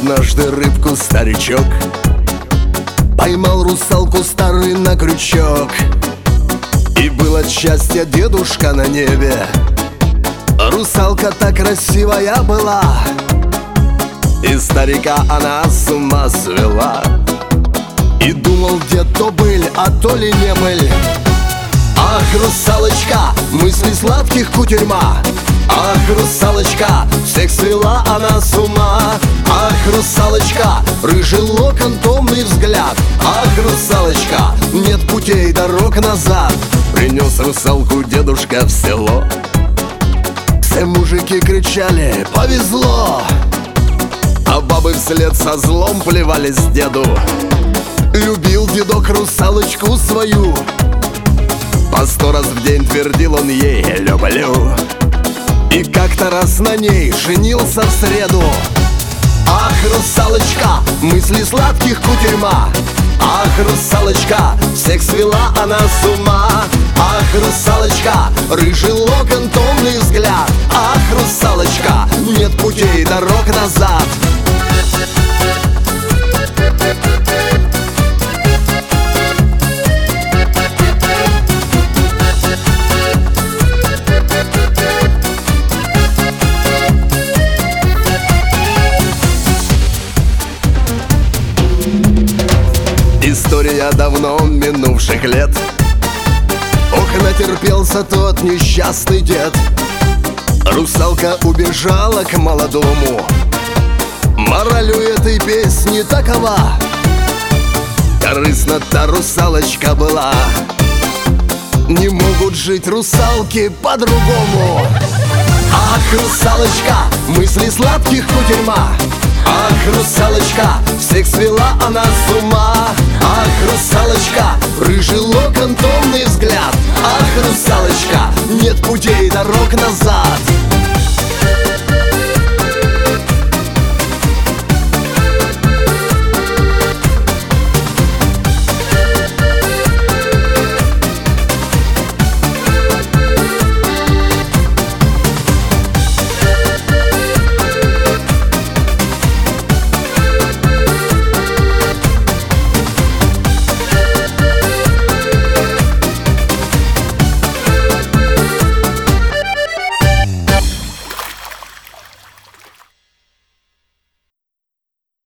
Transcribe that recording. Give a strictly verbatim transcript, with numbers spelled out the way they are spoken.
однажды рыбку старичок, поймал русалку старый на крючок. И был от счастья дедушка на небе. Русалка так красивая была, и старика она с ума свела. И думал дед, то быль, а то ли не быль. Ах, русалочка, мысли сладких кутерьма. Ах, русалочка, всех свела она с ума. Ах, русалочка, рыжий локон, томный взгляд. Ах, русалочка, нет путей, дорог назад. Принес русалку дедушка в село. Все мужики кричали: повезло! А бабы вслед со злом плевались деду. Любил дедок русалочку свою, по сто раз в день твердил он ей: люблю. И как-то раз на ней женился в среду. Ах, русалочка, мысли сладких кутерьма. Ах, русалочка, всех свела она с ума. Ах, русалочка, рыжий локон, томный взгляд. Ах, русалочка, нет путей, дорог назад. История давно минувших лет. Ох, натерпелся тот несчастный дед. Русалка убежала к молодому. Мораль у этой песни такова: корыстна та русалочка была. Не могут жить русалки по-другому. Ах, русалочка, мысли сладких кутерьма. Ах, русалочка, всех свела она с ума. Ах, русалочка, рыжий локон, томный взгляд.